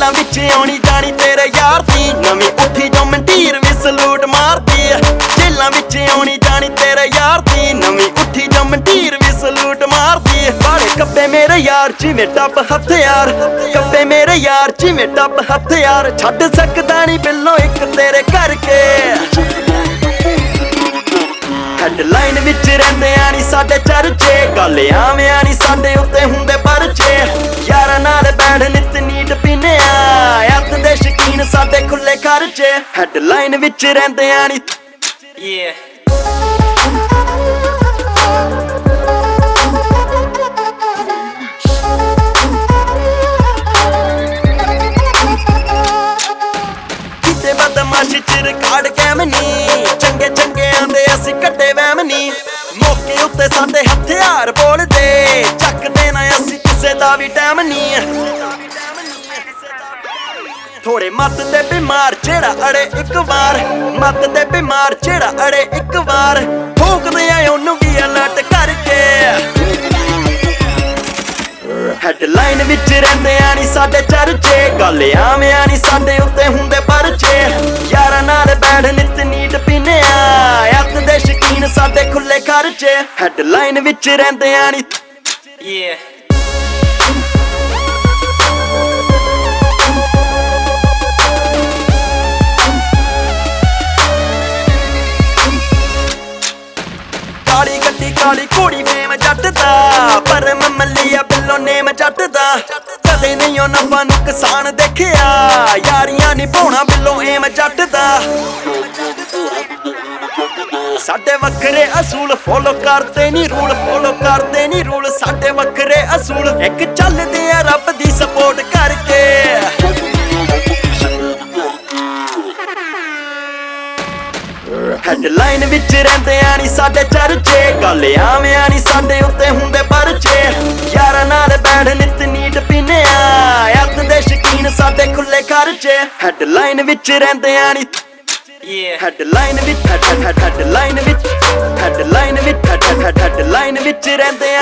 ਜੇਲਾਂ ਵਿੱਚ ਆਉਣੀ ਜਾਣੀ ਤੇਰੇ ਯਾਰ ਦੀ ਨਵੀਂ ਉੱਠੀ ਜੋ ਮੰਡੀਰ ਵੀ ਸਲੂਟ ਮਾਰਦੀ ਜੇਲਾਂ ਵਿੱਚ ਆਉਣੀ ਜਾਣੀ ਤੇਰੇ ਯਾਰ ਦੀ ਨਵੀਂ ਉੱਠੀ ਜੋ ਮੰਡੀਰ ਵੀ ਸਲੂਟ ਮਾਰਦੀ ਬਾੜੇ ਕੱਪੇ ਮੇਰੇ ਯਾਰ ਜਿਵੇਂ ਟੱਪ ਹਥਿਆਰ ਕੱਪੇ ਮੇਰੇ ਯਾਰ ਜਿਵੇਂ ਟੱਪ ਹਥਿਆਰ ਛੱਡ ਸਕਦਾ ਨਹੀਂ ਬਿੱਲੋਂ ਇੱਕ ਤੇਰੇ ਕਰਕੇ ਹੈਡਲਾਈਨ ਵਿੱਚ ਰਹਿੰਦੇ ਆ ਨੀ ਸਾਡੇ ਚਰਚੇ ਗੱਲ ਆਵਿਆਂ ਨੀ ਸਾਡੇ ਉੱਤੇ ਹੁੰਦੇ ਪਰਚੇ ਯਾਰਾਂ ਨਾਲ ਬੈਠ ਨਿਤ ਨੀਟ ਪੀਨੇ ਆ ਅੱਤ ਦੇ ਸ਼ਕੀਨ ਸਾਡੇ ਖੁੱਲੇ ਖਰਚੇ ਹੈਡਲਾਈਨ ਵਿੱਚ ਰਹਿੰਦੇ ਆ ਨੀ ਕਿਤੇ ਬਦਮਾਸ਼ੀ ਚ ਰਿਕਾਰਡ ਕੈਮ ਨੀ ਚੰਗੇ ਚੰਗਿਆਂ ਦੇ ਅਸੀਂ ਕੱਢੇ ਵਹਿਮ ਨੀ ਮੌਕੇ ਉੱਤੇ ਸਾਡੇ ਹਥਿਆਰ ਬੋਲਦੇ ਚੱਕਦੇ ਨਾ ਅਸੀਂ ਕਿਸੇ ਦਾ ਵੀ ਟਾਈਮ ਨੀ ਥੋੜੇ ਮੱਤ ਤੇ ਬਿਮਾਰ ਜਿਹੜਾ ਅੜੇ ਇੱਕ ਵਾਰ ਮੱਤ ਤੇ ਬਿਮਾਰ ਜਿਹੜਾ ਅੜੇ ਇੱਕ ਵਾਰ ਠੋਕਦੇ ਆ ਉਹਨੂੰ ਵੀ ਅਲਰਟ ਕਰਕੇ ਹੈਡਲਾਈਨ ਵਿੱਚ ਰਹਿੰਦੇ ਆ ਨੀ ਸਾਡੇ ਚਰਚੇ ਗੱਲ ਆਵਿਆਂ ਨੀ ਸਾਡੇ ਉੱਤੇ ਹੁੰਦੇ ਪਰਚੇ ਯਾਰਾਂ ਨਾਲ ਬੈਠ ਨਿਤ ਨੀਟ ਪੀਨੇ ਆ ਅੱਤ ਦੇ ਸ਼ਕੀਨ ਸਾਡੇ ਖੁੱਲੇ ਖਰਚੇ ਹੈਡਲਾਈਨ ਵਿੱਚ ਰਹਿੰਦੇ ਆ ਨੀ ਕਾਲੀ ਗੱਡੀ ਕਾਲੀ ਘੋੜੀ ਫੇਮ ਜੱਟ ਦਾ ਪਰ ਮੈਂ ਮੱਲੀਆ ਬਿੱਲੋਂ ਨੇਮ ਜੱਟ ਦਾ ਕਦੇ ਨਹੀਂ ਉਹ ਨਫਾ ਨੁਕਸਾਨ ਦੇਖਿਆ ਯਾਰੀਆਂ ਨਿਭਾਉਣਾ ਬਿੱਲੋਂ ਏਮ ਜੱਟ ਦਾ ਸਾਡੇ ਵੱਖਰੇ ਅਸੂਲ ਫੋਲੋ ਕਰਦੇ ਨੀ ਰੂਲ ਫੋਲੋ ਕਰਦੇ ਨੀ ਰੂਲ ਸਾਡੇ ਵੱਖਰੇ ਅਸੂਲ ਇੱਕ ਚੱਲਦੇ ਆ ਰੱਬ ਦੀ ਸਪੋਰਟ ਕਰਕੇ ਹੈਡਲਾਈਨ ਵਿੱਚ ਰਹਿੰਦੇ ਆ ਨੀ ਸਾਡੇ ਚਰਚੇ ਗੱਲ ਆਵਿਆਂ ਨੀ ਸਾਡੇ ਉੱਤੇ ਹੁੰਦੇ ਪਰਚੇ ਯਾਰਾਂ ਨਾਲ ਬੈਠ ਨਿਤ ਨੀਟ ਪੀਨੇ ਆ ਅੱਤ ਦੇ ਸ਼ਕੀਨ ਸਾਡੇ ਖੁੱਲੇ ਖਰਚੇ ਹੈਡਲਾਈਨ ਵਿੱਚ ਰਹਿੰਦੇ ਆ ਨੀ ਹੈਡਲਾਈਨ ਵਿੱਚ ਹੈਡਲਾਈਨ ਵਿੱਚ ਹੈਡਲਾਈਨ ਵਿੱਚ ਰਹਿੰਦੇ